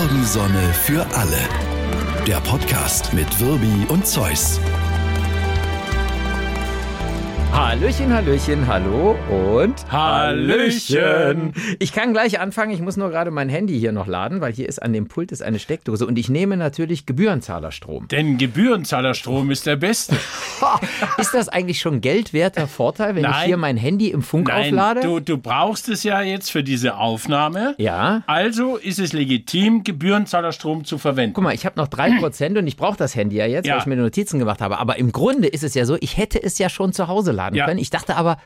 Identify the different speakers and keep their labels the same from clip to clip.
Speaker 1: Morgensonne für alle. Der Podcast mit Wirbi und Zeus.
Speaker 2: Hallöchen, Hallöchen, hallo und
Speaker 3: Hallöchen.
Speaker 2: Ich kann gleich anfangen, ich muss nur gerade mein Handy hier noch laden, weil hier ist an dem Pult eine Steckdose und ich nehme natürlich Gebührenzahlerstrom.
Speaker 3: Denn Gebührenzahlerstrom ist der beste.
Speaker 2: Ist das eigentlich schon geldwerter Vorteil, wenn ich hier mein Handy im Funk auflade?
Speaker 3: Du brauchst es ja jetzt für diese Aufnahme.
Speaker 2: Ja.
Speaker 3: Also ist es legitim, Gebührenzahlerstrom zu verwenden.
Speaker 2: Guck mal, ich habe noch 3% und ich brauche das Handy ja jetzt, weil ich mir Notizen gemacht habe. Aber im Grunde ist es ja so, ich hätte es ja schon zu Hause laden können. Ich dachte aber,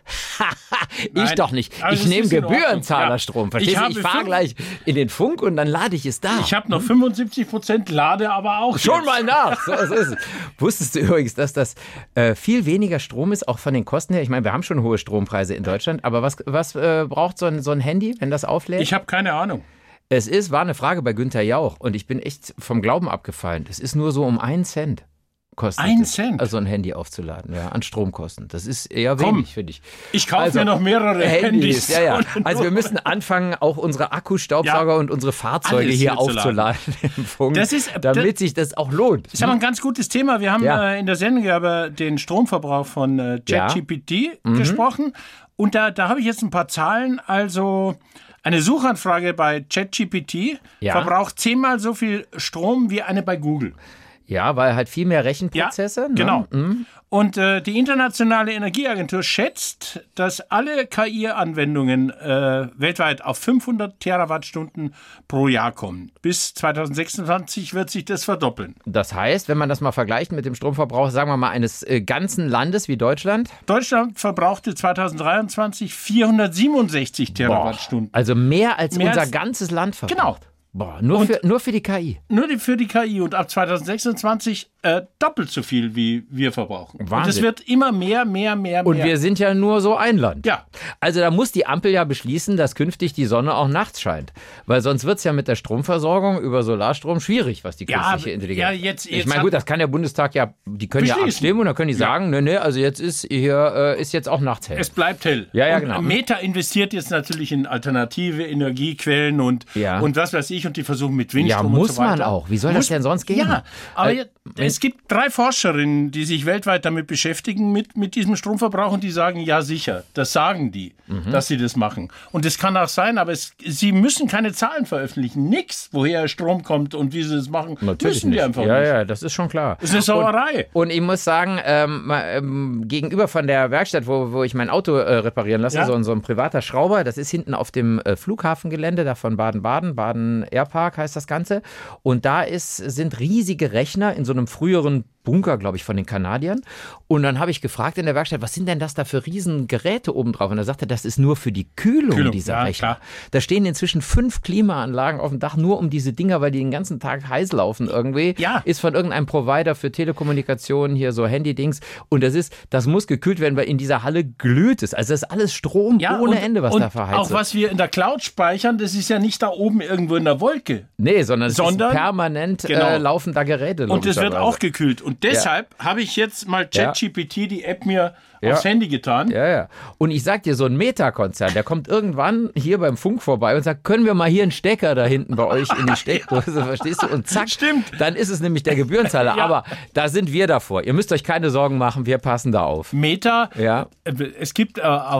Speaker 2: ich doch nicht. Ich nehme Gebührenzahlerstrom. Verstehst du? Ich fahre gleich in den Funk und dann lade ich es da.
Speaker 3: Ich habe noch 75%, lade aber auch
Speaker 2: schon
Speaker 3: jetzt.
Speaker 2: mal nach. So ist es. Wusstest du übrigens, dass das viel weniger Strom ist, auch von den Kosten her? Ich meine, wir haben schon hohe Strompreise in Deutschland, aber was braucht so ein Handy, wenn das auflädt?
Speaker 3: Ich habe keine Ahnung.
Speaker 2: War eine Frage bei Günther Jauch und ich bin echt vom Glauben abgefallen. Es ist nur so um 1 Cent. Kostet
Speaker 3: 1 Cent?
Speaker 2: Also ein Handy aufzuladen, ja, an Stromkosten. Das ist eher wenig, finde ich.
Speaker 3: Ich kaufe mir noch mehrere Handys.
Speaker 2: Ja. Also wir müssen anfangen, auch unsere Akkustaubsauger und unsere Fahrzeuge hier aufzuladen im Funk, damit sich das auch lohnt.
Speaker 3: Das ist aber ein ganz gutes Thema. Wir haben in der Sendung über den Stromverbrauch von ChatGPT gesprochen. Und da habe ich jetzt ein paar Zahlen. Also eine Suchanfrage bei ChatGPT verbraucht 10-mal so viel Strom wie eine bei Google.
Speaker 2: Ja, weil halt viel mehr Rechenprozesse.
Speaker 3: Ja, genau. Und die Internationale Energieagentur schätzt, dass alle KI-Anwendungen weltweit auf 500 Terawattstunden pro Jahr kommen. Bis 2026 wird sich das verdoppeln.
Speaker 2: Das heißt, wenn man das mal vergleicht mit dem Stromverbrauch, sagen wir mal, eines ganzen Landes wie Deutschland?
Speaker 3: Deutschland verbrauchte 2023 467 Terawattstunden.
Speaker 2: Also mehr als unser ganzes Land verbraucht.
Speaker 3: Genau.
Speaker 2: Boah, nur für die KI.
Speaker 3: Nur für die KI und ab 2026 doppelt so viel, wie wir verbrauchen.
Speaker 2: Wahnsinn.
Speaker 3: Und es wird immer mehr.
Speaker 2: Und wir sind ja nur so ein Land.
Speaker 3: Ja.
Speaker 2: Also da muss die Ampel ja beschließen, dass künftig die Sonne auch nachts scheint. Weil sonst wird es ja mit der Stromversorgung über Solarstrom schwierig, was die künstliche Intelligenz.
Speaker 3: Ja, jetzt
Speaker 2: ich meine, gut, das kann der Bundestag die können ja abstimmen und dann können die sagen, nee, also jetzt ist jetzt auch nachts hell.
Speaker 3: Es bleibt hell.
Speaker 2: Ja,
Speaker 3: und
Speaker 2: genau.
Speaker 3: Meta investiert jetzt natürlich in alternative Energiequellen und was weiß ich, und die versuchen mit Windstrom und so weiter.
Speaker 2: Ja, muss man auch. Wie soll das denn sonst gehen?
Speaker 3: Ja, aber es gibt 3 Forscherinnen, die sich weltweit damit beschäftigen, mit diesem Stromverbrauch, und die sagen, ja sicher, das sagen die, dass sie das machen. Und das kann auch sein, aber sie müssen keine Zahlen veröffentlichen. Nix, woher Strom kommt und wie sie das machen,
Speaker 2: natürlich
Speaker 3: müssen die
Speaker 2: nicht.
Speaker 3: einfach nicht.
Speaker 2: Ja, das ist schon klar.
Speaker 3: Das ist eine Sauerei.
Speaker 2: Und ich muss sagen, gegenüber von der Werkstatt, wo ich mein Auto reparieren lasse, so ein privater Schrauber, das ist hinten auf dem Flughafengelände da von Baden Airpark heißt das Ganze. Und da sind riesige Rechner in so einem früheren Bunker, glaube ich, von den Kanadiern. Und dann habe ich gefragt in der Werkstatt, was sind denn das da für Riesengeräte oben drauf? Und er sagte, das ist nur für die Kühlung dieser Rechner. Klar. Da stehen inzwischen 5 Klimaanlagen auf dem Dach, nur um diese Dinger, weil die den ganzen Tag heiß laufen irgendwie. Ja. Ist von irgendeinem Provider für Telekommunikation hier so Handy-Dings. Und das muss gekühlt werden, weil in dieser Halle glüht es. Also das ist alles Strom ohne Ende, was da verheizt wird.
Speaker 3: Auch was wir in der Cloud speichern, das ist ja nicht da oben irgendwo in der Wolke.
Speaker 2: Nee, sondern es ist permanent laufen da Geräte.
Speaker 3: Und es wird auch gekühlt. Und deshalb habe ich jetzt mal ChatGPT, die App, mir aufs Handy getan.
Speaker 2: Ja. Und ich sag dir, so ein Meta-Konzern, der kommt irgendwann hier beim Funk vorbei und sagt, können wir mal hier einen Stecker da hinten bei euch in die Steckdose, verstehst du? Und zack, dann ist es nämlich der Gebührenzahler. Aber da sind wir davor. Ihr müsst euch keine Sorgen machen, wir passen da auf.
Speaker 3: Meta, es gibt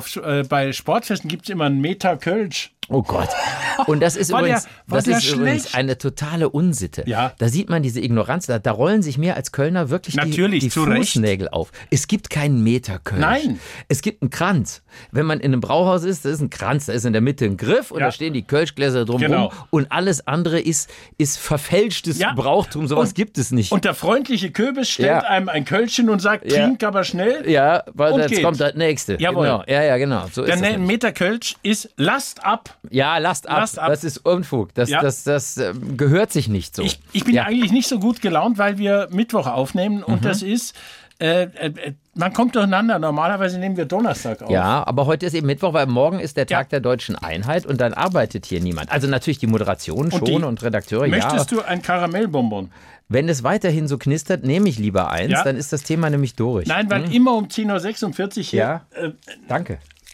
Speaker 3: bei Sportfesten gibt es immer ein Meta-Kölsch.
Speaker 2: Oh Gott. Und das ist übrigens eine totale Unsitte. Ja. Da sieht man diese Ignoranz. Da rollen sich mir als Kölner wirklich die Fußnägel auf. Es gibt keinen Meter-Kölsch.
Speaker 3: Nein.
Speaker 2: Es gibt einen Kranz. Wenn man in einem Brauhaus ist, das ist ein Kranz. Da ist in der Mitte ein Griff und da stehen die Kölschgläser drumherum. Genau. Und alles andere ist verfälschtes Brauchtum. Sowas gibt es nicht.
Speaker 3: Und der freundliche Köbis stellt einem ein Kölschchen und sagt, trink aber schnell.
Speaker 2: Ja, weil jetzt kommt das Nächste.
Speaker 3: Jawohl.
Speaker 2: Genau. Ja, genau. So ist
Speaker 3: der Meter-Kölsch ist Lasst ab.
Speaker 2: Ja, lasst ab. Das ist Unfug. Das gehört sich nicht so.
Speaker 3: Ich bin eigentlich nicht so gut gelaunt, weil wir Mittwoch aufnehmen und das ist, man kommt durcheinander. Normalerweise nehmen wir Donnerstag auf.
Speaker 2: Ja, aber heute ist eben Mittwoch, weil morgen ist der Tag der Deutschen Einheit und dann arbeitet hier niemand. Also natürlich die Moderation schon und Redakteure,
Speaker 3: Möchtest du ein Karamellbonbon?
Speaker 2: Wenn es weiterhin so knistert, nehme ich lieber eins, dann ist das Thema nämlich durch.
Speaker 3: Nein, weil immer um 10.46 Uhr hier...
Speaker 2: Ja, danke.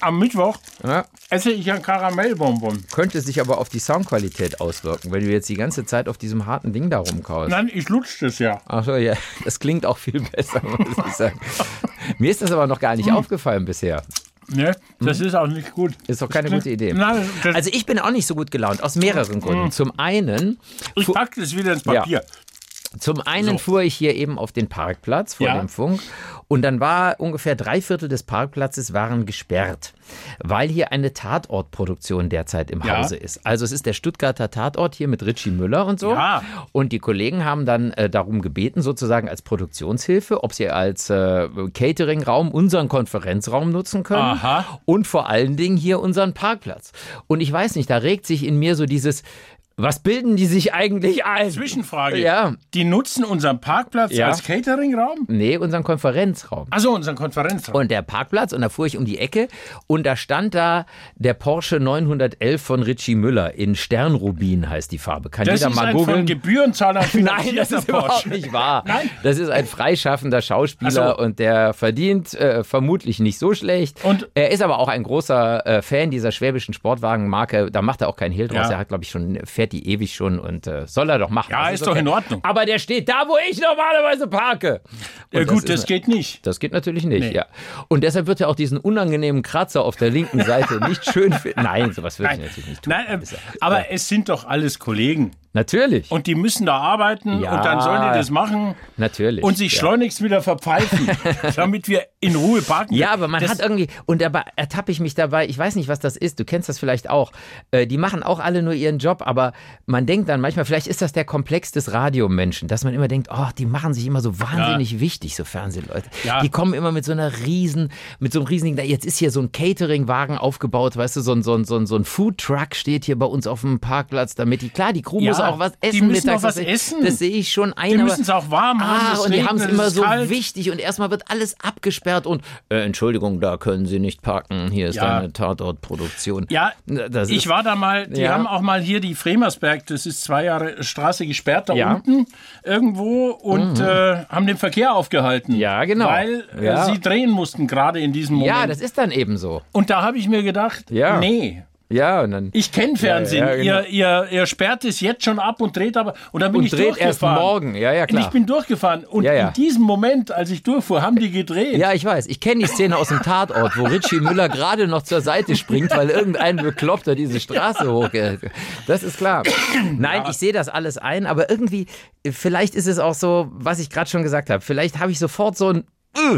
Speaker 3: am Mittwoch esse ich ein Karamellbonbon.
Speaker 2: Könnte sich aber auf die Soundqualität auswirken, wenn du jetzt die ganze Zeit auf diesem harten Ding da rumkaust.
Speaker 3: Nein, ich lutsche das ja.
Speaker 2: Ach so, ja, das klingt auch viel besser, muss ich sagen. Mir ist das aber noch gar nicht aufgefallen bisher.
Speaker 3: Ne, das ist auch nicht gut.
Speaker 2: Ist doch keine gute Idee.
Speaker 3: Nein,
Speaker 2: also ich bin auch nicht so gut gelaunt, aus mehreren Gründen. Zum einen...
Speaker 3: Ich packe das wieder ins Papier.
Speaker 2: Ja. Zum einen fuhr ich hier eben auf den Parkplatz vor dem Funk und dann war ungefähr 3/4 des Parkplatzes waren gesperrt, weil hier eine Tatortproduktion derzeit im Hause ist. Also es ist der Stuttgarter Tatort hier mit Ritchie Müller und so.
Speaker 3: Ja.
Speaker 2: Und die Kollegen haben dann darum gebeten, sozusagen als Produktionshilfe, ob sie als Catering-Raum unseren Konferenzraum nutzen können.
Speaker 3: Aha.
Speaker 2: Und vor allen Dingen hier unseren Parkplatz. Und ich weiß nicht, da regt sich in mir so dieses... Was bilden die sich eigentlich ein?
Speaker 3: Zwischenfrage.
Speaker 2: Ja.
Speaker 3: Die nutzen unseren Parkplatz als Cateringraum?
Speaker 2: Nee, unseren Konferenzraum.
Speaker 3: Also unseren Konferenzraum.
Speaker 2: Und der Parkplatz, und da fuhr ich um die Ecke und da stand da der Porsche 911 von Ritchie Müller in Sternrubin heißt die Farbe. Kann
Speaker 3: das
Speaker 2: jeder mal googeln?
Speaker 3: Das ist ein von Gebührenzahlern finanzierter
Speaker 2: Nein, das ist überhaupt nicht wahr.
Speaker 3: Nein?
Speaker 2: Das ist ein freischaffender Schauspieler und der verdient vermutlich nicht so schlecht.
Speaker 3: Und
Speaker 2: er ist aber auch ein großer Fan dieser schwäbischen Sportwagenmarke. Da macht er auch keinen Hehl draus.
Speaker 3: Ja.
Speaker 2: Er hat, glaube ich, fährt die ewig schon und soll er doch machen.
Speaker 3: Ja, ist doch in Ordnung.
Speaker 2: Aber der steht da, wo ich normalerweise parke. Und
Speaker 3: ja gut, das geht nicht.
Speaker 2: Das geht natürlich nicht, ja. Und deshalb wird er auch diesen unangenehmen Kratzer auf der linken Seite nicht schön finden. Nein, sowas würde ich natürlich nicht tun.
Speaker 3: Nein, aber es sind doch alles Kollegen.
Speaker 2: Natürlich.
Speaker 3: Und die müssen da arbeiten und dann sollen die das machen.
Speaker 2: Natürlich.
Speaker 3: Und sich schleunigst wieder verpfeifen, damit wir in Ruhe parken.
Speaker 2: Ja, aber man hat irgendwie, und dabei ertappe ich mich dabei, ich weiß nicht, was das ist, du kennst das vielleicht auch, die machen auch alle nur ihren Job, aber man denkt dann manchmal, vielleicht ist das der Komplex des Radiomenschen, dass man immer denkt, oh, die machen sich immer so wahnsinnig wichtig, so Fernsehleute. Ja. Die kommen immer mit so einem riesigen, jetzt ist hier so ein Catering-Wagen aufgebaut, weißt du, so ein Food-Truck steht hier bei uns auf dem Parkplatz, damit die Crew muss auch was essen.
Speaker 3: Die müssen
Speaker 2: mittags,
Speaker 3: auch was essen.
Speaker 2: Das sehe ich schon ein.
Speaker 3: Die müssen es auch warm haben.
Speaker 2: Und die haben es immer so
Speaker 3: kalt.
Speaker 2: wichtig und erstmal wird alles abgesperrt und Entschuldigung, da können Sie nicht parken, hier ist eine Tatortproduktion.
Speaker 3: Ja, ich war da mal, die haben auch mal hier die Fremersberg, das ist 2 Jahre Straße gesperrt, da unten irgendwo und haben den Verkehr aufgehalten.
Speaker 2: Ja, genau.
Speaker 3: Weil sie drehen mussten, gerade in diesem Moment.
Speaker 2: Ja, das ist dann eben so.
Speaker 3: Und da habe ich mir gedacht, nee.
Speaker 2: Ja, und dann,
Speaker 3: ich kenne Fernsehen.
Speaker 2: Ja, genau.
Speaker 3: Ihr sperrt es jetzt schon ab und dreht aber. Und dann bin ich durchgefahren.
Speaker 2: Erst morgen. Ja, klar.
Speaker 3: Und ich bin durchgefahren. Und in diesem Moment, als ich durchfuhr, haben die gedreht.
Speaker 2: Ja, ich weiß. Ich kenne die Szene aus dem Tatort, wo Ritchie Müller gerade noch zur Seite springt, weil irgendein Bekloppter diese Straße hochgeht. Das ist klar. Nein, ich sehe das alles ein, aber irgendwie, vielleicht ist es auch so, was ich gerade schon gesagt habe. Vielleicht habe ich sofort so ein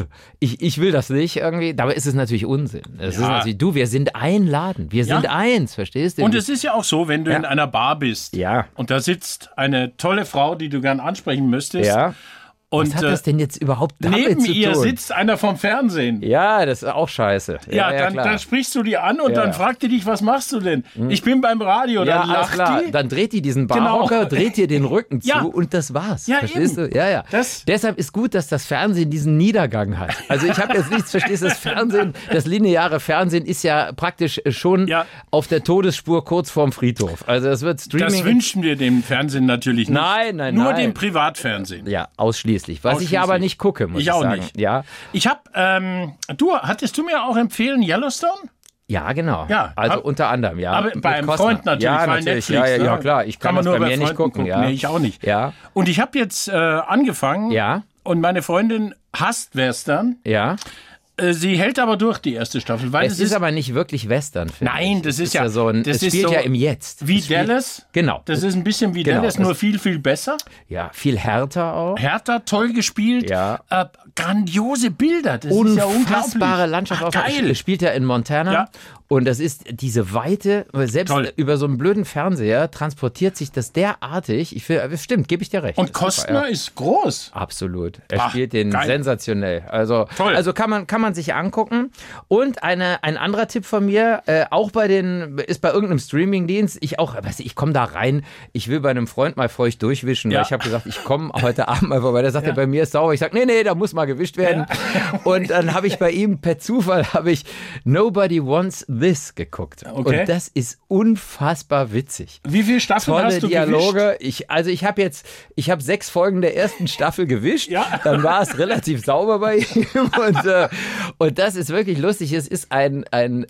Speaker 2: ich will das nicht irgendwie. Dabei ist es natürlich Unsinn. Es ist natürlich, wir sind ein Laden. Wir sind eins, verstehst du?
Speaker 3: Und es ist ja auch so, wenn du in einer Bar bist und da sitzt eine tolle Frau, die du gern ansprechen müsstest.
Speaker 2: Ja. Und was hat das denn jetzt überhaupt damit
Speaker 3: neben
Speaker 2: zu tun?
Speaker 3: ihr sitzt einer vom Fernsehen.
Speaker 2: Ja, das ist auch scheiße.
Speaker 3: Dann sprichst du die an und dann fragt die dich, was machst du denn? Ich bin beim Radio. Dann lacht die.
Speaker 2: Dann dreht die diesen Barhocker, dreht dir den Rücken zu und das war's.
Speaker 3: Ja,
Speaker 2: verstehst du? Ja. Deshalb ist gut, dass das Fernsehen diesen Niedergang hat. Also ich habe jetzt nichts, verstehst du? Das Fernsehen, das lineare Fernsehen ist ja praktisch schon auf der Todesspur kurz vorm Friedhof. Also das wird Streaming.
Speaker 3: Das wünschen wir dem Fernsehen natürlich nicht.
Speaker 2: Nein.
Speaker 3: Nur dem Privatfernsehen.
Speaker 2: Ja, ausschließlich. Was ich ja aber nicht gucke, muss ich sagen.
Speaker 3: Ich auch nicht.
Speaker 2: Ja.
Speaker 3: Ich habe, hattest du mir auch empfehlen Yellowstone?
Speaker 2: Ja, genau.
Speaker 3: Ja,
Speaker 2: also unter anderem, ja.
Speaker 3: Aber bei einem Freund natürlich,
Speaker 2: ja,
Speaker 3: weil
Speaker 2: natürlich.
Speaker 3: Netflix.
Speaker 2: Ja, klar. Ich kann das bei mir nicht gucken. Ja.
Speaker 3: Nee, ich auch nicht.
Speaker 2: Ja.
Speaker 3: Und ich habe jetzt angefangen und meine Freundin hasst Western.
Speaker 2: Ja.
Speaker 3: Sie hält aber durch die erste Staffel. Weil
Speaker 2: es ist aber nicht wirklich Western.
Speaker 3: Nein, das ist ja
Speaker 2: so ein. Es spielt ja im Jetzt.
Speaker 3: Wie Dallas.
Speaker 2: Genau.
Speaker 3: Das ist ein bisschen wie Dallas, nur viel, viel besser.
Speaker 2: Ja, viel härter auch.
Speaker 3: Härter, toll gespielt.
Speaker 2: Ja.
Speaker 3: Grandiose Bilder. Das
Speaker 2: ist
Speaker 3: ja unglaublich.
Speaker 2: Unfassbare Landschaft.
Speaker 3: Geil.
Speaker 2: Spielt ja in Montana. Ja. Und das ist diese Weite, selbst über so einen blöden Fernseher transportiert sich das derartig. Stimmt, gebe ich dir recht.
Speaker 3: Und Costner ist groß.
Speaker 2: Absolut. Er spielt den sensationell. Also kann man sich angucken. Und ein anderer Tipp von mir, auch ist bei irgendeinem Streamingdienst, ich komme da rein, ich will bei einem Freund mal feucht durchwischen, weil ich habe gesagt, ich komme heute Abend mal vorbei. Der sagt, bei mir ist sauber. Ich sage, nee, da muss mal gewischt werden. Und dann habe ich bei ihm per Zufall Nobody Wants This geguckt.
Speaker 3: Okay.
Speaker 2: Und das ist unfassbar witzig.
Speaker 3: Wie viele Staffeln
Speaker 2: Tolle
Speaker 3: hast du
Speaker 2: Dialoge.
Speaker 3: gewischt?
Speaker 2: Ich habe 6 Folgen der ersten Staffel gewischt.
Speaker 3: Ja.
Speaker 2: Dann war es relativ sauber bei ihm. Und das ist wirklich lustig. Es ist ein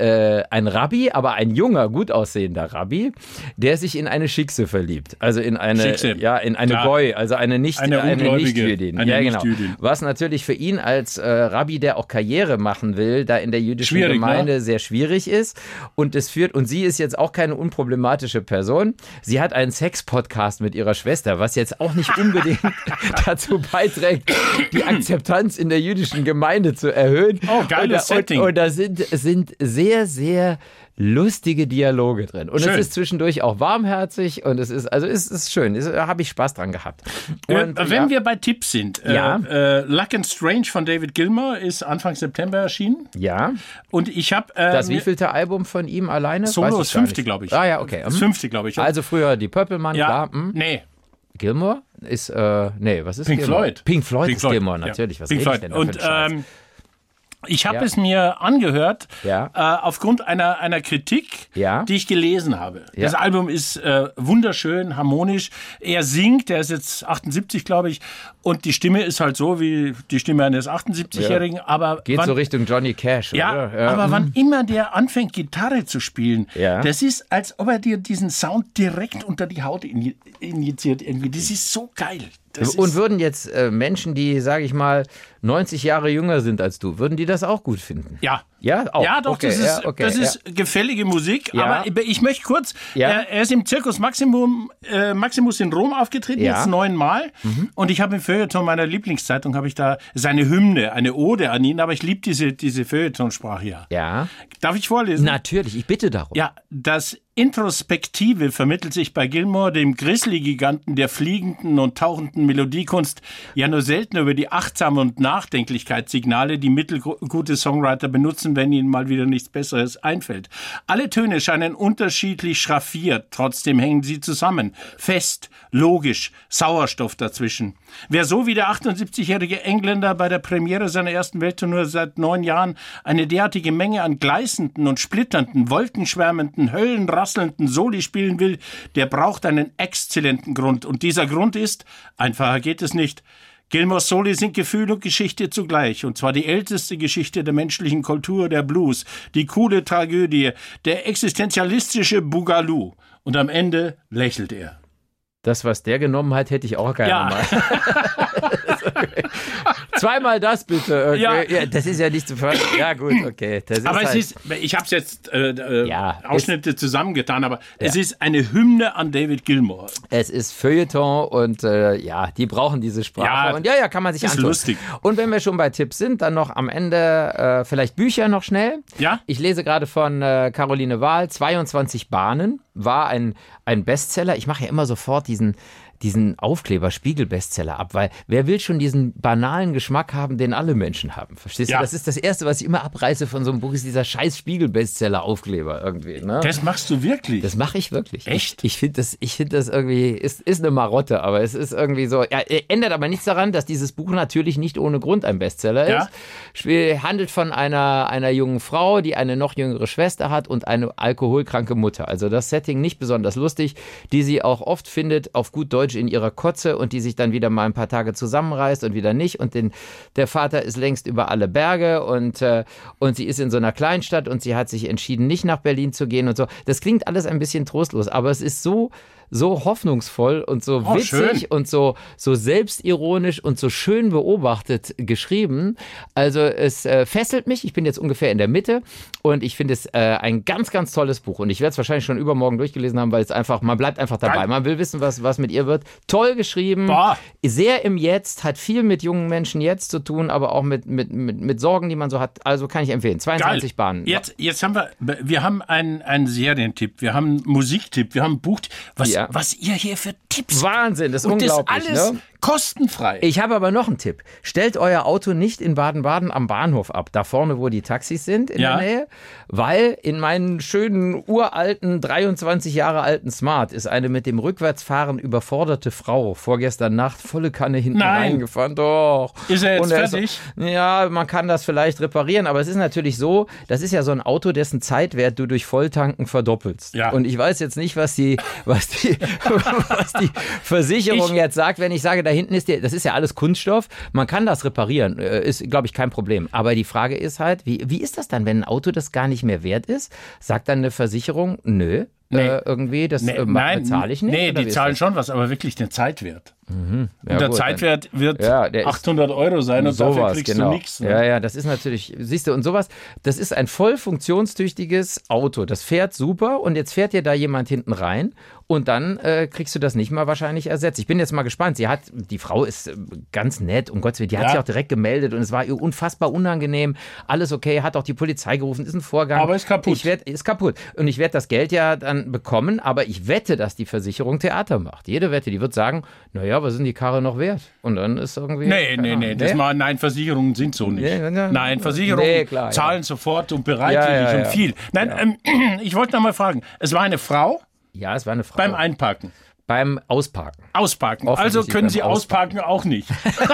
Speaker 2: Rabbi, aber ein junger, gut aussehender Rabbi, der sich in eine Schickse verliebt. Also in eine Goy, also eine Nicht-Jüdin.
Speaker 3: Eine
Speaker 2: Genau.
Speaker 3: Nicht-Jüdin.
Speaker 2: Was natürlich für ihn als Rabbi, der auch Karriere machen will, da in der jüdischen Gemeinde sehr schwierig ist. Und sie ist jetzt auch keine unproblematische Person. Sie hat einen Sex-Podcast mit ihrer Schwester, was jetzt auch nicht unbedingt dazu beiträgt, die Akzeptanz in der jüdischen Gemeinde zu erhöhen.
Speaker 3: Oh, geiles Setting.
Speaker 2: Und da sind sehr, sehr lustige Dialoge drin. Und
Speaker 3: schön.
Speaker 2: Es ist zwischendurch auch warmherzig und es ist schön. Da habe ich Spaß dran gehabt. Und,
Speaker 3: wenn wir bei Tipps sind, Luck and Strange von David Gilmour ist Anfang September erschienen.
Speaker 2: Ja.
Speaker 3: Und ich habe
Speaker 2: das wievielte Album von ihm alleine?
Speaker 3: Solo, das 5., glaube ich.
Speaker 2: Ah ja, okay.
Speaker 3: Das 5., glaube ich.
Speaker 2: Also früher die Purple Man,
Speaker 3: ja,
Speaker 2: klar.
Speaker 3: Nee.
Speaker 2: Gilmour ist, was ist
Speaker 3: Pink
Speaker 2: Gilmour?
Speaker 3: Floyd.
Speaker 2: Pink Floyd ist Gilmour, natürlich.
Speaker 3: Ja.
Speaker 2: Was
Speaker 3: Pink
Speaker 2: rede ich
Speaker 3: Floyd.
Speaker 2: denn da für einen Scheiß?
Speaker 3: Ich habe es mir angehört,
Speaker 2: Ja.
Speaker 3: aufgrund einer Kritik,
Speaker 2: Ja.
Speaker 3: die ich gelesen habe.
Speaker 2: Ja.
Speaker 3: Das Album ist wunderschön, harmonisch. Er singt, der ist jetzt 78, glaube ich, und die Stimme ist halt so wie die Stimme eines 78-Jährigen. Aber
Speaker 2: Geht so Richtung Johnny Cash,
Speaker 3: ja,
Speaker 2: oder? Ja,
Speaker 3: aber wann immer der anfängt, Gitarre zu spielen,
Speaker 2: Ja.
Speaker 3: das ist, als ob er dir diesen Sound direkt unter die Haut injiziert. Irgendwie. Das ist so geil.
Speaker 2: Und würden jetzt Menschen, die, sage ich mal, 90 Jahre jünger sind als du, würden die das auch gut finden?
Speaker 3: Ja.
Speaker 2: Ja, auch.
Speaker 3: Ja, doch,
Speaker 2: okay,
Speaker 3: das ist gefällige Musik.
Speaker 2: Ja.
Speaker 3: Aber ich möchte kurz,
Speaker 2: Ja.
Speaker 3: er ist im Zirkus Maximus in Rom aufgetreten,
Speaker 2: Ja.
Speaker 3: jetzt 9 Mal. Und ich habe im Feuilleton meiner Lieblingszeitung, habe ich da seine Hymne, eine Ode an ihn, aber ich liebe diese Feuilletonsprache ja.
Speaker 2: Ja.
Speaker 3: Darf ich vorlesen?
Speaker 2: Natürlich, ich bitte darum.
Speaker 3: Ja, das Introspektive vermittelt sich bei Gilmour, dem Grizzly-Giganten der fliegenden und tauchenden Melodiekunst, ja nur selten über die Achtsam- und Nachdenklichkeitssignale, die mittelgute Songwriter benutzen, wenn ihnen mal wieder nichts Besseres einfällt. Alle Töne scheinen unterschiedlich schraffiert, trotzdem hängen sie zusammen. Fest, logisch, Sauerstoff dazwischen. Wer so wie der 78-jährige Engländer bei der Premiere seiner ersten Welttournee seit 9 Jahren eine derartige Menge an gleißenden und splitternden, wolkenschwärmenden, höllenrasselnden Soli spielen will, der braucht einen exzellenten Grund. Und dieser Grund ist, einfacher geht es nicht, Gilmours Soli sind Gefühl und Geschichte zugleich. Und zwar die älteste Geschichte der menschlichen Kultur, der Blues, die coole Tragödie, der existenzialistische Boogaloo. Und am Ende lächelt er.
Speaker 2: Das, was der genommen hat, hätte ich auch gerne
Speaker 3: Ja.
Speaker 2: mal. Zweimal das bitte. Okay.
Speaker 3: Ja.
Speaker 2: Ja, das ist ja nicht zu ver... Ja gut, okay. Das ist
Speaker 3: Aber
Speaker 2: halt...
Speaker 3: es ist, ich habe es jetzt
Speaker 2: Ja,
Speaker 3: Ausschnitte zusammengetan, aber es ist eine Hymne an David Gilmour.
Speaker 2: Es ist Feuilleton und die brauchen diese Sprache.
Speaker 3: Ja,
Speaker 2: und kann man sich
Speaker 3: ist
Speaker 2: antun.
Speaker 3: lustig.
Speaker 2: Und wenn wir schon bei Tipps sind, dann noch am Ende vielleicht Bücher noch schnell.
Speaker 3: Ja?
Speaker 2: Ich lese gerade von Caroline Wahl, 22 Bahnen, war ein Bestseller. Ich mache ja immer sofort diesen Aufkleber Spiegel-Bestseller ab, weil wer will schon diesen banalen Geschmack haben, den alle Menschen haben, verstehst
Speaker 3: Ja.
Speaker 2: du? Das ist das Erste, was ich immer abreiße von so einem Buch, ist dieser scheiß Spiegel-Bestseller-Aufkleber irgendwie. Ne?
Speaker 3: Das machst du wirklich?
Speaker 2: Das mache ich wirklich.
Speaker 3: Echt?
Speaker 2: Ich finde das irgendwie, ist eine Marotte, aber es ist irgendwie so, ändert aber nichts daran, dass dieses Buch natürlich nicht ohne Grund ein Bestseller ist. Handelt von einer jungen Frau, die eine noch jüngere Schwester hat und eine alkoholkranke Mutter. Also das Setting nicht besonders lustig, die sie auch oft findet, auf gut Deutsch in ihrer Kotze und die sich dann wieder mal ein paar Tage zusammenreißt und wieder nicht und der Vater ist längst über alle Berge und sie ist in so einer Kleinstadt und sie hat sich entschieden, nicht nach Berlin zu gehen und so. Das klingt alles ein bisschen trostlos, aber es ist so hoffnungsvoll und so witzig
Speaker 3: schön.
Speaker 2: und so selbstironisch und so schön beobachtet geschrieben. Also es fesselt mich. Ich bin jetzt ungefähr in der Mitte und ich finde es ein ganz, ganz tolles Buch. Und ich werde es wahrscheinlich schon übermorgen durchgelesen haben, weil es einfach, man bleibt einfach dabei.
Speaker 3: Geil.
Speaker 2: Man will wissen, was mit ihr wird. Toll geschrieben.
Speaker 3: Boah.
Speaker 2: Sehr im Jetzt, hat viel mit jungen Menschen jetzt zu tun, aber auch mit Sorgen, die man so hat. Also kann ich empfehlen. 22 Bahnen.
Speaker 3: Jetzt haben wir haben einen Serientipp, wir haben einen Musiktipp, wir haben einen Buchtipp. Was ihr hier für Tipps.
Speaker 2: Wahnsinn, das ist unglaublich.
Speaker 3: Und das alles
Speaker 2: ne?
Speaker 3: kostenfrei.
Speaker 2: Ich habe aber noch einen Tipp. Stellt euer Auto nicht in Baden-Baden am Bahnhof ab, da vorne, wo die Taxis sind in der Nähe, weil in meinen schönen, uralten, 23 Jahre alten Smart ist eine mit dem Rückwärtsfahren überforderte Frau vorgestern Nacht volle Kanne hinten reingefahren. Doch.
Speaker 3: Ist er jetzt fertig?
Speaker 2: Ja, man kann das vielleicht reparieren, aber es ist natürlich so, das ist ja so ein Auto, dessen Zeitwert du durch Volltanken verdoppelst. Ja. Und ich weiß jetzt nicht, was die Versicherung jetzt sagt, wenn ich sage, da hinten das ist ja alles Kunststoff, man kann das reparieren, ist, glaube ich, kein Problem. Aber die Frage ist halt, wie ist das dann, wenn ein Auto das gar nicht mehr wert ist? Sagt dann eine Versicherung, nö, irgendwie, das bezahle ich nicht?
Speaker 3: Nee, die zahlen schon was, aber wirklich den Zeitwert. Mhm. Ja, und der Zeitwert wird 800 € sein und dafür kriegst du nichts. Ne?
Speaker 2: Ja, das ist natürlich, siehst du, und sowas, das ist ein voll funktionstüchtiges Auto. Das fährt super und jetzt fährt dir da jemand hinten rein und dann kriegst du das nicht mal wahrscheinlich ersetzt. Ich bin jetzt mal gespannt. Die Frau ist ganz nett, um Gottes Willen, die hat sich auch direkt gemeldet und es war ihr unfassbar unangenehm. Alles okay, hat auch die Polizei gerufen, ist ein Vorgang.
Speaker 3: Aber ist kaputt.
Speaker 2: Ist kaputt. Und ich werde das Geld ja dann bekommen, aber ich wette, dass die Versicherung Theater macht. Jede Wette, die wird sagen, naja, was sind die Karre noch wert? Und dann ist irgendwie...
Speaker 3: Nein, Versicherungen sind so nicht. Nein, Versicherungen zahlen sofort und bereitwillig und viel. Nein, ich wollte noch mal fragen, es war eine Frau?
Speaker 2: Ja, es war eine Frau.
Speaker 3: Beim Einparken?
Speaker 2: Beim Ausparken.
Speaker 3: Also können Sie ausparken auch nicht.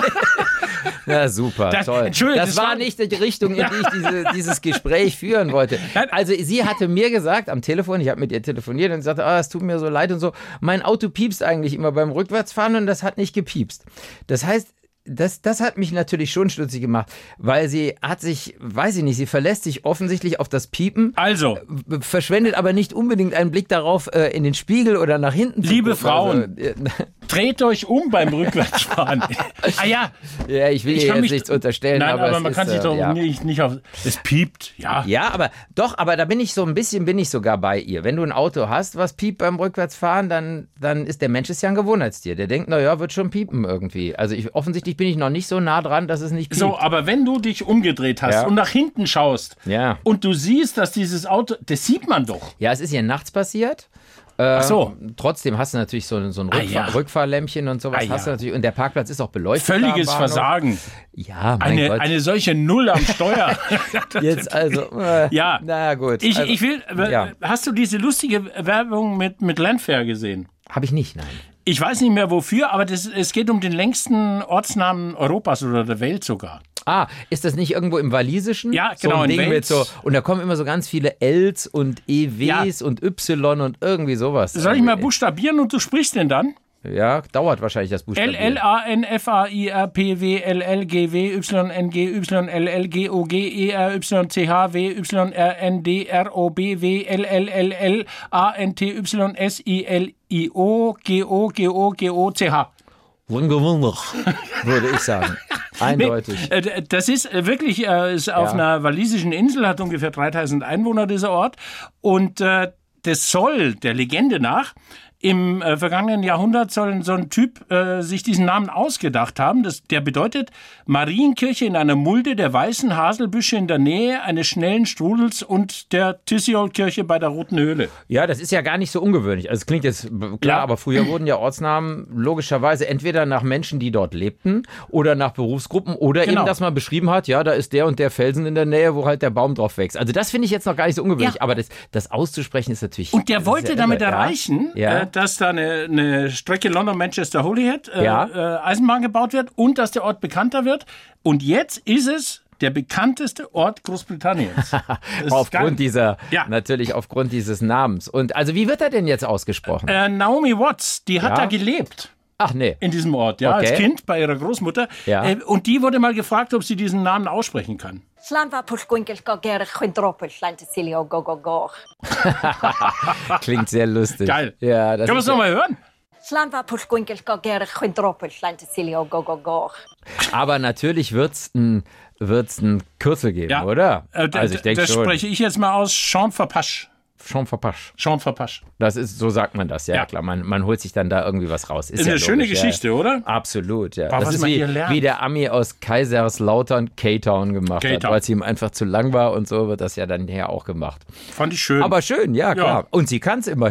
Speaker 2: Ja, super, toll. Das war nicht die Richtung, in die ich dieses Gespräch führen wollte. Also sie hatte mir gesagt am Telefon, ich habe mit ihr telefoniert und sagte, es tut mir so leid und so, mein Auto piepst eigentlich immer beim Rückwärtsfahren und das hat nicht gepiepst. Das heißt, das hat mich natürlich schon stutzig gemacht, weil sie hat sich, weiß ich nicht, sie verlässt sich offensichtlich auf das Piepen.
Speaker 3: Also.
Speaker 2: Verschwendet aber nicht unbedingt einen Blick darauf, in den Spiegel oder nach hinten zu
Speaker 3: Liebe Frauen, dreht euch um beim Rückwärtsfahren.
Speaker 2: Ja, ich will ihr jetzt nichts unterstellen.
Speaker 3: Nein, aber man kann sich doch nicht auf... Es piept, ja.
Speaker 2: Ja, aber da bin ich so ein bisschen sogar bei ihr. Wenn du ein Auto hast, was piept beim Rückwärtsfahren, dann ist der Mensch ja ein Gewohnheitstier. Der denkt, wird schon piepen irgendwie. Also offensichtlich bin ich noch nicht so nah dran, dass es nicht piept.
Speaker 3: So, aber wenn du dich umgedreht hast und nach hinten schaust und du siehst, dass dieses Auto, das sieht man doch.
Speaker 2: Ja, es ist ja nachts passiert.
Speaker 3: Ach so.
Speaker 2: Trotzdem hast du natürlich so ein Rückfahrlämpchen und sowas. Hast du natürlich, und der Parkplatz ist auch beleuchtet.
Speaker 3: Völliges Versagen.
Speaker 2: Ja, mein Gott.
Speaker 3: Eine solche Null am Steuer.
Speaker 2: Jetzt also.
Speaker 3: Naja, gut. Ich will. Hast du diese lustige Werbung mit Landfair gesehen?
Speaker 2: Habe ich nicht, nein.
Speaker 3: Ich weiß nicht mehr wofür, aber es geht um den längsten Ortsnamen Europas oder der Welt sogar.
Speaker 2: Ist das nicht irgendwo im Walisischen?
Speaker 3: Ja, genau.
Speaker 2: So ein Ding mit und da kommen immer so ganz viele Ls und EWs und Y und irgendwie sowas.
Speaker 3: Soll ich mal buchstabieren und du sprichst den dann?
Speaker 2: Ja, dauert wahrscheinlich das Buchstabieren.
Speaker 3: LLANFAIRPWLLGWYNLLGOGEYRPWLLLANDROBWLLLANDROBWLLGOGOCH.
Speaker 2: Würde ich sagen. Eindeutig.
Speaker 3: Das ist wirklich ist auf einer walisischen Insel, hat ungefähr 3000 Einwohner, dieser Ort. Und das soll der Legende nach im vergangenen Jahrhundert so ein Typ sich diesen Namen ausgedacht haben. Der bedeutet Marienkirche in einer Mulde der weißen Haselbüsche in der Nähe eines schnellen Strudels und der Tisiolkirche bei der Roten Höhle.
Speaker 2: Ja, das ist ja gar nicht so ungewöhnlich. Also es klingt jetzt klar, aber früher wurden ja Ortsnamen logischerweise entweder nach Menschen, die dort lebten oder nach Berufsgruppen oder eben, dass man beschrieben hat, da ist der und der Felsen in der Nähe, wo halt der Baum drauf wächst. Also das finde ich jetzt noch gar nicht so ungewöhnlich, aber das auszusprechen ist natürlich...
Speaker 3: Und der wollte damit erreichen, dass da eine Strecke London-Manchester-Holyhead Eisenbahn gebaut wird und dass der Ort bekannter wird. Und jetzt ist es der bekannteste Ort Großbritanniens.
Speaker 2: Natürlich aufgrund dieses Namens. Und also wie wird er denn jetzt ausgesprochen?
Speaker 3: Naomi Watts, die hat da gelebt.
Speaker 2: Ach nee.
Speaker 3: In diesem Ort, als Kind bei ihrer Großmutter. Ja. Und die wurde mal gefragt, ob sie diesen Namen aussprechen kann.
Speaker 2: Klingt sehr lustig.
Speaker 3: Geil.
Speaker 2: Ja,
Speaker 3: können wir es nochmal hören?
Speaker 2: Aber natürlich wird's ein Kürzel geben, oder?
Speaker 3: Also ich denke schon. Das spreche ich jetzt mal aus. Jean Verpasch.
Speaker 2: Jean Verpasch.
Speaker 3: Jean Verpasch.
Speaker 2: Das ist, so sagt man das, ja klar. Man holt sich dann da irgendwie was raus.
Speaker 3: Ist eine schöne Geschichte, oder?
Speaker 2: Absolut, ja.
Speaker 3: Aber
Speaker 2: das ist wie der Ami aus Kaiserslautern K-Town gemacht hat, weil es ihm einfach zu lang war und so wird das ja dann hier auch gemacht.
Speaker 3: Fand ich schön.
Speaker 2: Aber schön, ja klar. Und sie kann es immerhin.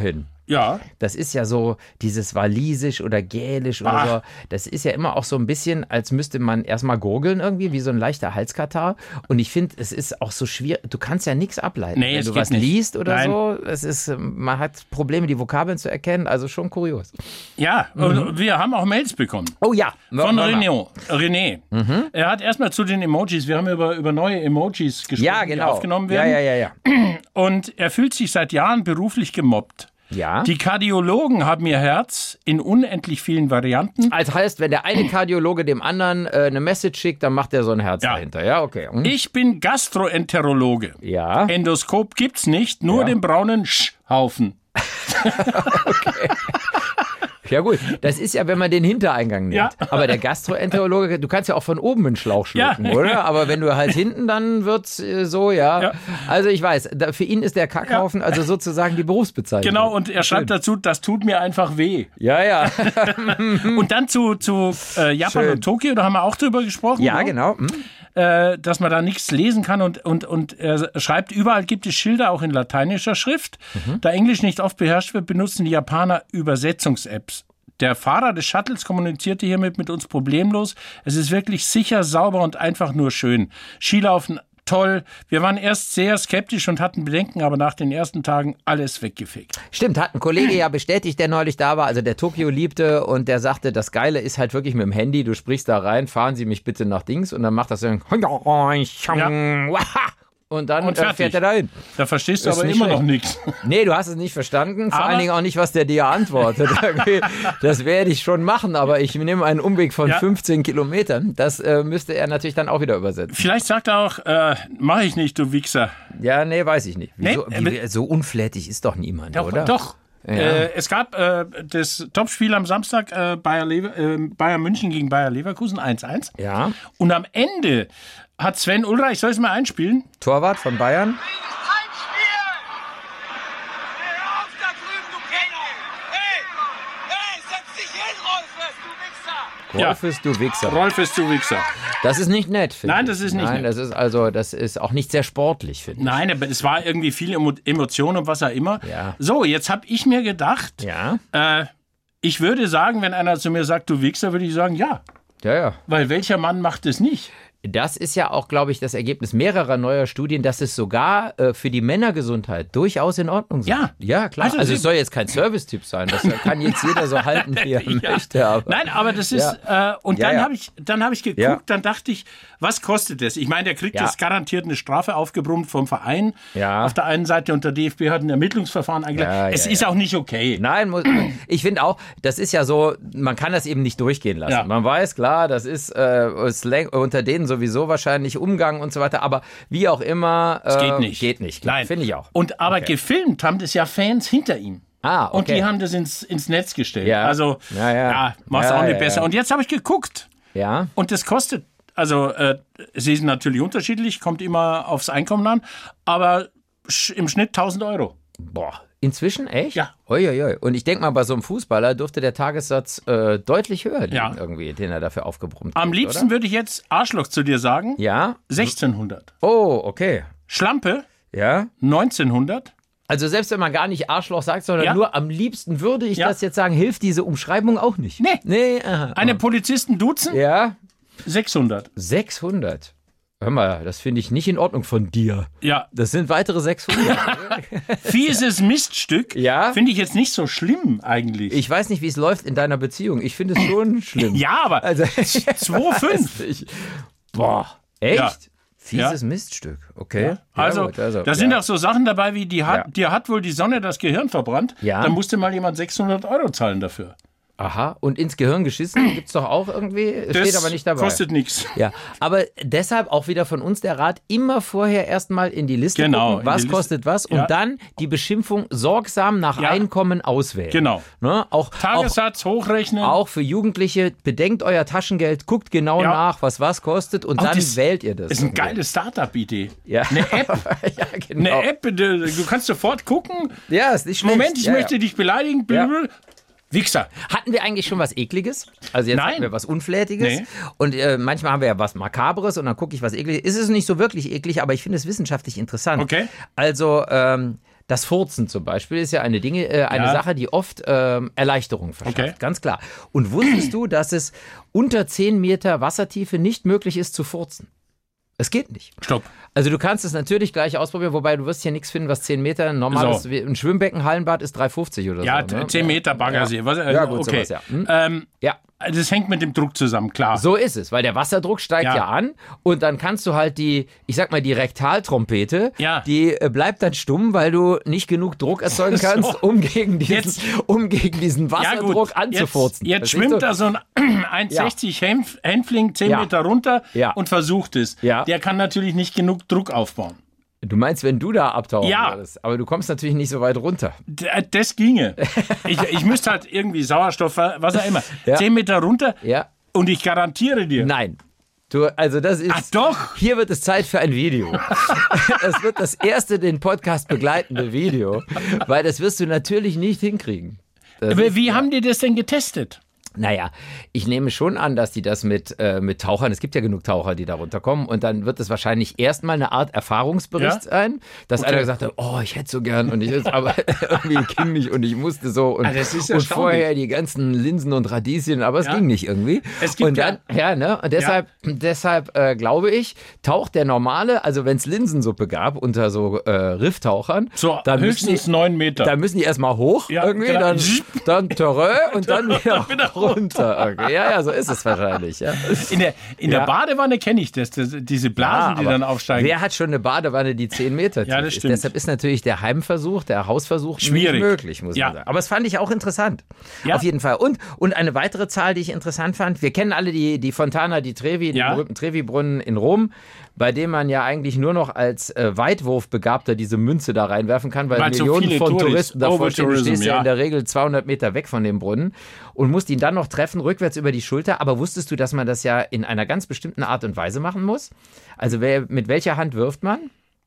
Speaker 3: Ja.
Speaker 2: Das ist ja so dieses Walisisch oder Gälisch oder so. Das ist ja immer auch so ein bisschen, als müsste man erstmal gurgeln irgendwie, wie so ein leichter Halskatarrh. Und ich finde, es ist auch so schwierig. Du kannst ja nichts ableiten, wenn du was liest oder so. Es ist, man hat Probleme, die Vokabeln zu erkennen. Also schon kurios.
Speaker 3: Ja, und wir haben auch Mails bekommen.
Speaker 2: Oh ja.
Speaker 3: Von René. Er hat erstmal zu den Emojis, wir haben über neue Emojis gesprochen, die aufgenommen werden.
Speaker 2: Ja.
Speaker 3: Und er fühlt sich seit Jahren beruflich gemobbt.
Speaker 2: Ja.
Speaker 3: Die Kardiologen haben ihr Herz in unendlich vielen Varianten.
Speaker 2: Also heißt, wenn der eine Kardiologe dem anderen eine Message schickt, dann macht er so ein Herz dahinter. Ja, okay.
Speaker 3: Ich bin Gastroenterologe.
Speaker 2: Ja.
Speaker 3: Endoskop gibt's nicht, nur den braunen Haufen.
Speaker 2: Okay. Ja gut, das ist ja, wenn man den Hintereingang nimmt. Ja. Aber der Gastroenterologe, du kannst ja auch von oben einen Schlauch schlucken, oder? Aber wenn du halt hinten, dann wird's so, ja. Also ich weiß, für ihn ist der Kackhaufen also sozusagen die Berufsbezeichnung.
Speaker 3: Genau, und er schreibt dazu, das tut mir einfach weh.
Speaker 2: Ja.
Speaker 3: Und dann zu Japan und Tokio, da haben wir auch drüber gesprochen.
Speaker 2: Ja, genau.
Speaker 3: Dass man da nichts lesen kann und er schreibt, überall gibt es Schilder, auch in lateinischer Schrift. Da Englisch nicht oft beherrscht wird, benutzen die Japaner Übersetzungs-Apps. Der Fahrer des Shuttles kommunizierte hiermit mit uns problemlos. Es ist wirklich sicher, sauber und einfach nur schön. Skilaufen toll. Wir waren erst sehr skeptisch und hatten Bedenken, aber nach den ersten Tagen alles weggefegt.
Speaker 2: Stimmt, hat ein Kollege ja bestätigt, der neulich da war, also der Tokio liebte und der sagte, das Geile ist halt wirklich mit dem Handy, du sprichst da rein, fahren Sie mich bitte nach Dings und dann macht das so ein und dann fährt er dahin.
Speaker 3: Da verstehst du aber immer noch nichts.
Speaker 2: Nee, du hast es nicht verstanden. Vor allen Dingen auch nicht, was der dir antwortet. Das werde ich schon machen, aber ich nehme einen Umweg von 15 Kilometern. Das müsste er natürlich dann auch wieder übersetzen.
Speaker 3: Vielleicht sagt er auch, mach ich nicht, du Wichser.
Speaker 2: Ja, nee, weiß ich nicht. Wieso, so unflätig ist doch niemand, oder?
Speaker 3: Doch. Ja. Es gab das Topspiel am Samstag, Bayern München gegen Bayer Leverkusen 1-1.
Speaker 2: Ja.
Speaker 3: Und am Ende hat Sven Ulreich, soll ich es mal einspielen?
Speaker 2: Torwart von Bayern. Rolfes, du Wichser.
Speaker 3: Rolfes, du Wichser.
Speaker 2: Das ist nicht nett, finde ich.
Speaker 3: Nein, das ist nicht nett.
Speaker 2: Das ist auch nicht sehr sportlich, finde ich.
Speaker 3: Nein, aber es war irgendwie viel Emotion und was auch immer.
Speaker 2: Ja.
Speaker 3: So, jetzt habe ich mir gedacht, ich würde sagen, wenn einer zu mir sagt, du Wichser, würde ich sagen, ja.
Speaker 2: Ja.
Speaker 3: Weil welcher Mann macht es nicht?
Speaker 2: Das ist ja auch, glaube ich, das Ergebnis mehrerer neuer Studien, dass es sogar für die Männergesundheit durchaus in Ordnung ist. Ja, klar. Also es soll jetzt kein Service-Tipp sein. Das kann jetzt jeder so halten, wie er möchte. Aber
Speaker 3: nein, aber das ist... Dann habe ich geguckt, dann dachte ich, was kostet das? Ich meine, der kriegt jetzt garantiert eine Strafe aufgebrummt vom Verein.
Speaker 2: Ja.
Speaker 3: Auf der einen Seite und der DFB hat ein Ermittlungsverfahren eingeleitet. Es ist auch nicht okay.
Speaker 2: Nein, ich finde auch, das ist ja so, man kann das eben nicht durchgehen lassen. Ja. Man weiß, klar, das ist Slang, unter denen sowieso wahrscheinlich Umgang und so weiter, aber wie auch immer,
Speaker 3: es geht nicht.
Speaker 2: Geht nicht, klar, finde ich auch.
Speaker 3: Und aber gefilmt haben das ja Fans hinter ihm.
Speaker 2: Okay.
Speaker 3: Und die haben das ins Netz gestellt.
Speaker 2: Ja.
Speaker 3: Also, mach's auch nicht besser. Und jetzt habe ich geguckt.
Speaker 2: Ja.
Speaker 3: Und das kostet, also sie sind natürlich unterschiedlich, kommt immer aufs Einkommen an, aber im Schnitt 1.000 Euro.
Speaker 2: Boah. Inzwischen? Echt?
Speaker 3: Ja.
Speaker 2: Uiuiui. Und ich denke mal, bei so einem Fußballer dürfte der Tagessatz deutlich höher liegen, irgendwie, den er dafür aufgebrummt hat.
Speaker 3: Am liebsten würde ich jetzt Arschloch zu dir sagen.
Speaker 2: Ja.
Speaker 3: 1600.
Speaker 2: Oh, okay.
Speaker 3: Schlampe.
Speaker 2: Ja.
Speaker 3: 1900.
Speaker 2: Also selbst wenn man gar nicht Arschloch sagt, sondern nur am liebsten würde ich das jetzt sagen, hilft diese Umschreibung auch nicht. Nee. Aha.
Speaker 3: Eine Polizisten duzen.
Speaker 2: Ja.
Speaker 3: 600.
Speaker 2: 600. Hör mal, das finde ich nicht in Ordnung von dir.
Speaker 3: Ja.
Speaker 2: Das sind weitere 600.
Speaker 3: Fieses Miststück.
Speaker 2: Ja.
Speaker 3: Finde ich jetzt nicht so schlimm eigentlich.
Speaker 2: Ich weiß nicht, wie es läuft in deiner Beziehung. Ich finde es schon schlimm.
Speaker 3: Ja, aber 2,5.
Speaker 2: Boah, echt?
Speaker 3: Ja.
Speaker 2: Fieses Miststück, okay.
Speaker 3: Ja. Also, da sind auch so Sachen dabei, wie dir hat wohl die Sonne das Gehirn verbrannt.
Speaker 2: Ja.
Speaker 3: Dann musste mal jemand 600 Euro zahlen dafür.
Speaker 2: Aha, und ins Gehirn geschissen gibt es doch auch irgendwie, steht aber nicht dabei.
Speaker 3: Kostet nichts.
Speaker 2: Ja, aber deshalb auch wieder von uns der Rat, immer vorher erstmal in die Liste gucken, was kostet was und dann die Beschimpfung sorgsam nach Einkommen auswählen.
Speaker 3: Genau.
Speaker 2: Ne?
Speaker 3: Tagessatz hochrechnen.
Speaker 2: Auch für Jugendliche, bedenkt euer Taschengeld, guckt genau nach, was kostet und dann wählt ihr das.
Speaker 3: Das ist eine geile Startup-Idee.
Speaker 2: Ja.
Speaker 3: Eine App.
Speaker 2: Ja, genau.
Speaker 3: Eine App, du kannst sofort gucken.
Speaker 2: Ja, ist nicht schlecht.
Speaker 3: Moment, ich möchte dich beleidigen. Wichser.
Speaker 2: Hatten wir eigentlich schon was Ekliges? Also jetzt hatten wir was Unflätiges. Nee. Und manchmal haben wir ja was Makabres und dann gucke ich was Ekliges. Ist es nicht so wirklich eklig, aber ich finde es wissenschaftlich interessant.
Speaker 3: Okay.
Speaker 2: Also Das Furzen zum Beispiel ist ja eine Sache, die oft Erleichterung verschafft. Okay. Ganz klar. Und wusstest du, dass es unter 10 Meter Wassertiefe nicht möglich ist zu furzen? Es geht nicht.
Speaker 3: Stopp.
Speaker 2: Also du kannst es natürlich gleich ausprobieren, wobei du wirst hier nichts finden, was 10 Meter normal ist. Ein Schwimmbecken, Hallenbad ist 3,50 oder so.
Speaker 3: Ja, 10 Meter Baggersee. Ja, gut, okay. Sowas, ja. Das hängt mit dem Druck zusammen, klar.
Speaker 2: So ist es, weil der Wasserdruck steigt ja an und dann kannst du halt die Rektaltrompete, die bleibt dann stumm, weil du nicht genug Druck erzeugen kannst, um gegen diesen Wasserdruck anzufurzen.
Speaker 3: Jetzt schwimmt da so ein 1,60 Hänfling 10 Meter runter und versucht es. Ja. Der kann natürlich nicht genug Druck aufbauen.
Speaker 2: Du meinst, wenn du da abtauchen würdest, aber du kommst natürlich nicht so weit runter.
Speaker 3: Das ginge. Ich müsste halt irgendwie Sauerstoff, was auch immer. 10 Meter runter und ich garantiere dir.
Speaker 2: Nein. Das ist.
Speaker 3: Ach doch!
Speaker 2: Hier wird es Zeit für ein Video. Das wird das erste den Podcast begleitende Video, weil das wirst du natürlich nicht hinkriegen.
Speaker 3: Wie haben die das denn getestet?
Speaker 2: Naja, ich nehme schon an, dass die das mit Tauchern, es gibt ja genug Taucher, die da runterkommen und dann wird es wahrscheinlich erstmal eine Art Erfahrungsbericht sein, dass einer gesagt hat, ich hätte so gern und aber irgendwie ging nicht und ich musste so und vorher die ganzen Linsen und Radieschen, aber es ging nicht irgendwie.
Speaker 3: Es gibt
Speaker 2: und dann, und deshalb glaube ich, taucht der Normale, also wenn es Linsensuppe gab unter so Rifftauchern,
Speaker 3: dann höchstens 9 Meter.
Speaker 2: Dann müssen die erstmal hoch irgendwie, dann Terrain und dann wieder runter. Okay. Ja, so ist es wahrscheinlich. Ja.
Speaker 3: In der Badewanne kenne ich das, diese Blasen, die dann aufsteigen.
Speaker 2: Wer hat schon eine Badewanne, die 10 Meter tief ist? Deshalb ist natürlich der Heimversuch, der Hausversuch schwierig. Nicht möglich, muss man sagen. Aber es fand ich auch interessant. Ja. Auf jeden Fall. Und eine weitere Zahl, die ich interessant fand, wir kennen alle die Fontana di Trevi, den berühmten Trevi-Brunnen in Rom, bei dem man ja eigentlich nur noch als Weitwurfbegabter diese Münze da reinwerfen kann, weil Millionen von Touristen davor stehen. Du stehst ja in der Regel 200 Meter weg von dem Brunnen und musst ihn dann noch treffen, rückwärts über die Schulter. Aber wusstest du, dass man das ja in einer ganz bestimmten Art und Weise machen muss? Also mit welcher Hand wirft man?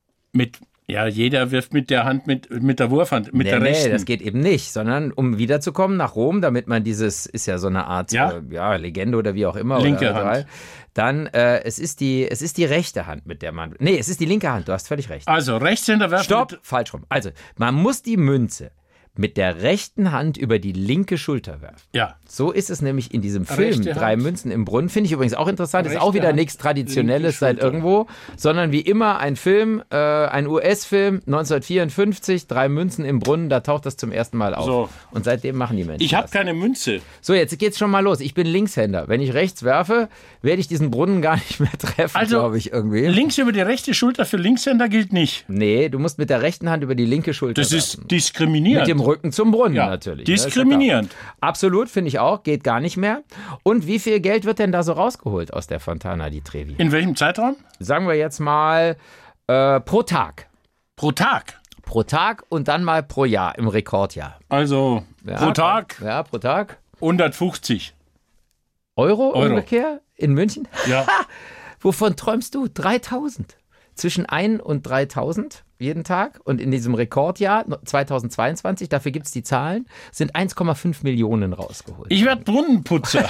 Speaker 3: Jeder wirft mit der Hand, mit der Wurfhand, mit der rechten.
Speaker 2: Nee, das geht eben nicht, sondern um wiederzukommen nach Rom, damit man ist ja so eine Art Legende oder wie auch immer.
Speaker 3: Linke Hand.
Speaker 2: Dann, es ist die rechte Hand, mit der man... Nee, es ist die linke Hand, du hast völlig recht.
Speaker 3: Also, Rechtshänder werfen...
Speaker 2: Stopp, falsch rum. Also, man muss die Münze mit der rechten Hand über die linke Schulter werfen. Ja. So ist es nämlich in diesem Film, 3 Münzen im Brunnen. Finde ich übrigens auch interessant. Ist auch wieder nichts Traditionelles seit irgendwo, sondern wie immer ein Film, ein US-Film, 1954, 3 Münzen im Brunnen, da taucht das zum ersten Mal auf. So. Und seitdem machen die Menschen
Speaker 3: Ich habe keine Münze.
Speaker 2: So, jetzt geht's schon mal los. Ich bin Linkshänder. Wenn ich rechts werfe, werde ich diesen Brunnen gar nicht mehr treffen, glaube ich irgendwie.
Speaker 3: Links über die rechte Schulter für Linkshänder gilt nicht.
Speaker 2: Nee, du musst mit der rechten Hand über die linke Schulter werfen.
Speaker 3: Das ist diskriminierend.
Speaker 2: Mit dem Rücken zum Brunnen natürlich.
Speaker 3: Diskriminierend.
Speaker 2: Absolut, finde ich auch. Geht gar nicht mehr. Und wie viel Geld wird denn da so rausgeholt aus der Fontana di Trevi?
Speaker 3: In welchem Zeitraum?
Speaker 2: Sagen wir jetzt mal pro Tag.
Speaker 3: Pro Tag?
Speaker 2: Pro Tag und dann mal pro Jahr im Rekordjahr.
Speaker 3: Also pro Tag?
Speaker 2: Ja, pro Tag.
Speaker 3: 150
Speaker 2: Euro ungefähr in München?
Speaker 3: Ja.
Speaker 2: Wovon träumst du? 3.000. Zwischen 1 und 3.000 jeden Tag. Und in diesem Rekordjahr 2022, dafür gibt es die Zahlen, sind 1,5 Millionen rausgeholt.
Speaker 3: Ich werde Brunnenputzer.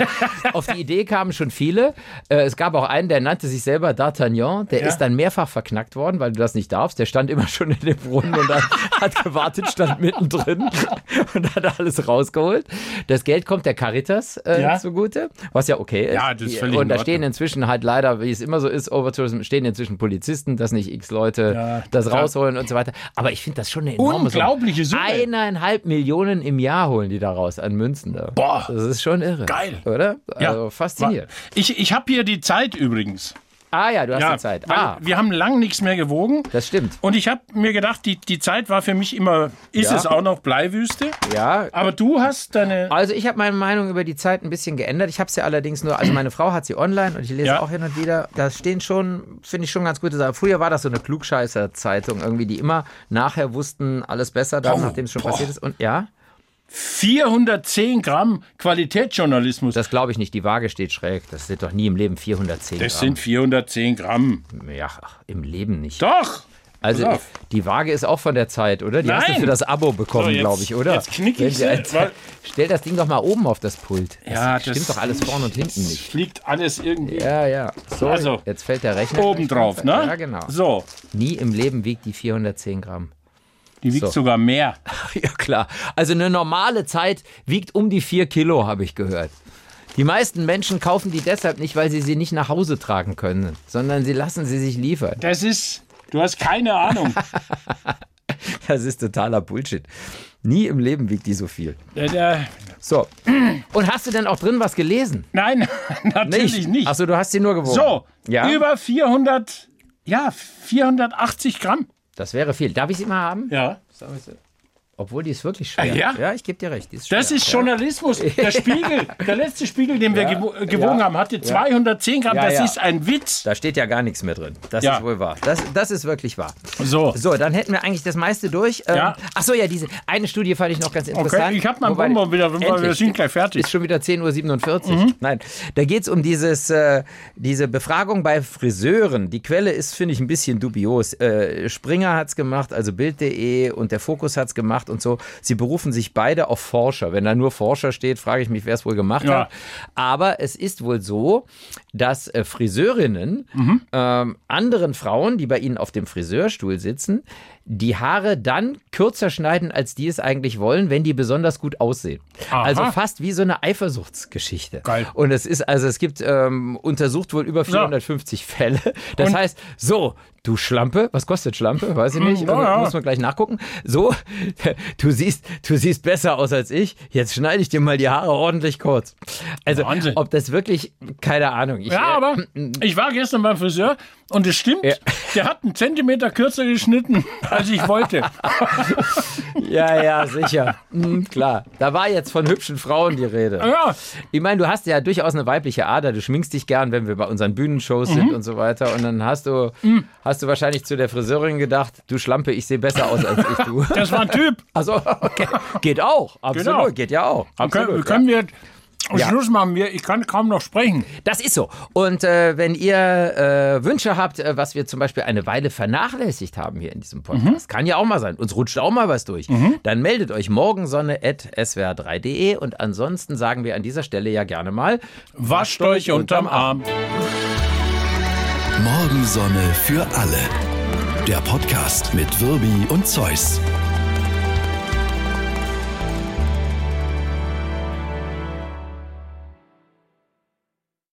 Speaker 2: Auf die Idee kamen schon viele. Es gab auch einen, der nannte sich selber D'Artagnan. Der ist dann mehrfach verknackt worden, weil du das nicht darfst. Der stand immer schon in dem Brunnen und hat gewartet, stand mittendrin und hat alles rausgeholt. Das Geld kommt der Caritas zugute, was ja okay ist.
Speaker 3: Ja, das ist völlig
Speaker 2: und da stehen inzwischen halt leider, wie es immer so ist, Overtourism, stehen inzwischen Polizisten, dass nicht x Leute das rausholen und so weiter. Aber ich finde das schon eine enorme
Speaker 3: unglaubliche Summe.
Speaker 2: 1,5 Millionen im Jahr holen die da raus an Münzen. Da.
Speaker 3: Boah.
Speaker 2: Das ist schon irre.
Speaker 3: Geil.
Speaker 2: Oder? Also faszinierend.
Speaker 3: Ich habe hier die Zeit übrigens.
Speaker 2: Ah ja, du hast die Zeit.
Speaker 3: Wir haben lang nichts mehr gewogen.
Speaker 2: Das stimmt.
Speaker 3: Und ich habe mir gedacht, die Zeit war für mich immer, es auch noch Bleiwüste.
Speaker 2: Ja.
Speaker 3: Aber du hast deine...
Speaker 2: Also ich habe meine Meinung über die Zeit ein bisschen geändert. Ich habe sie allerdings nur, also meine Frau hat sie online und ich lese auch hin und wieder. Da stehen schon, finde ich schon ganz gute Sachen. Früher war das so eine Klugscheißer-Zeitung irgendwie, die immer nachher wussten, alles besser, nachdem es schon passiert ist. Und
Speaker 3: 410 Gramm Qualitätsjournalismus.
Speaker 2: Das glaube ich nicht. Die Waage steht schräg. Das sind doch nie im Leben 410 Gramm.
Speaker 3: Das sind 410 Gramm.
Speaker 2: Ja, im Leben nicht.
Speaker 3: Doch!
Speaker 2: Also die Waage ist auch von der Zeit, oder? Die hast du für das Abo bekommen, glaube ich, oder?
Speaker 3: Jetzt knick ich
Speaker 2: stell das Ding doch mal oben auf das Pult.
Speaker 3: Das
Speaker 2: stimmt doch alles vorne und hinten nicht.
Speaker 3: Fliegt alles irgendwie.
Speaker 2: Ja. So, also, jetzt fällt der Rechner.
Speaker 3: Oben drauf, ne?
Speaker 2: Ja, genau.
Speaker 3: So.
Speaker 2: Nie im Leben wiegt die 410 Gramm.
Speaker 3: Die wiegt sogar mehr.
Speaker 2: Ja, klar. Also eine normale Zeit wiegt um die 4 Kilo, habe ich gehört. Die meisten Menschen kaufen die deshalb nicht, weil sie nicht nach Hause tragen können, sondern sie lassen sie sich liefern.
Speaker 3: Du hast keine Ahnung.
Speaker 2: Das ist totaler Bullshit. Nie im Leben wiegt die so viel. So. Und hast du denn auch drin was gelesen?
Speaker 3: Nein, natürlich nicht.
Speaker 2: Achso, du hast sie nur gewogen.
Speaker 3: So, über 480 Gramm.
Speaker 2: Das wäre viel. Darf ich sie mal haben?
Speaker 3: Ja.
Speaker 2: Obwohl, die ist wirklich schwer.
Speaker 3: Ja,
Speaker 2: ich gebe dir recht. Die ist schwer.
Speaker 3: Das ist Journalismus. Der Spiegel, der letzte Spiegel, den wir gewogen haben, hatte 210 Gramm. Das ist ein Witz.
Speaker 2: Da steht ja gar nichts mehr drin. Das ist wohl wahr. Das ist wirklich wahr.
Speaker 3: So,
Speaker 2: dann hätten wir eigentlich das meiste durch. Achso, diese eine Studie fand ich noch ganz interessant.
Speaker 3: Okay, ich habe mein Bonbon wieder, wir sind gleich fertig.
Speaker 2: Ist schon wieder 10:47 Uhr. Nein, da geht es um diese Befragung bei Friseuren. Die Quelle ist, finde ich, ein bisschen dubios. Springer hat es gemacht, also Bild.de und der Fokus hat es gemacht und so. Sie berufen sich beide auf Forscher. Wenn da nur Forscher steht, frage ich mich, wer es wohl gemacht hat. Aber es ist wohl so, dass Friseurinnen anderen Frauen, die bei ihnen auf dem Friseurstuhl sitzen, die Haare dann kürzer schneiden, als die es eigentlich wollen, wenn die besonders gut aussehen. Aha. Also fast wie so eine Eifersuchtsgeschichte.
Speaker 3: Geil.
Speaker 2: Und es gibt untersucht wohl über 450 Fälle. Das heißt, du Schlampe, was kostet Schlampe? Weiß ich nicht. Muss man gleich nachgucken. So, du siehst besser aus als ich. Jetzt schneide ich dir mal die Haare ordentlich kurz. Also, Wahnsinn. Ob das wirklich, keine Ahnung.
Speaker 3: Aber ich war gestern beim Friseur und es stimmt, der hat einen Zentimeter kürzer geschnitten, als ich wollte.
Speaker 2: Ja, sicher. Klar. Da war jetzt von hübschen Frauen die Rede.
Speaker 3: Ja.
Speaker 2: Ich meine, du hast ja durchaus eine weibliche Ader. Du schminkst dich gern, wenn wir bei unseren Bühnenshows sind und so weiter. Und dann hast du wahrscheinlich zu der Friseurin gedacht, du Schlampe, ich sehe besser aus als ich, du.
Speaker 3: Das war ein Typ.
Speaker 2: Also, okay. Geht auch. Absolut. Genau. Geht ja auch. Absolut.
Speaker 3: Können wir Schluss machen, ich kann kaum noch sprechen.
Speaker 2: Das ist so. Und wenn ihr Wünsche habt, was wir zum Beispiel eine Weile vernachlässigt haben hier in diesem Podcast, kann ja auch mal sein, uns rutscht auch mal was durch, dann meldet euch morgensonne@swr3.de und ansonsten sagen wir an dieser Stelle ja gerne mal,
Speaker 3: wascht euch unterm Arm.
Speaker 1: Morgensonne für alle. Der Podcast mit Wirbi und Zeus.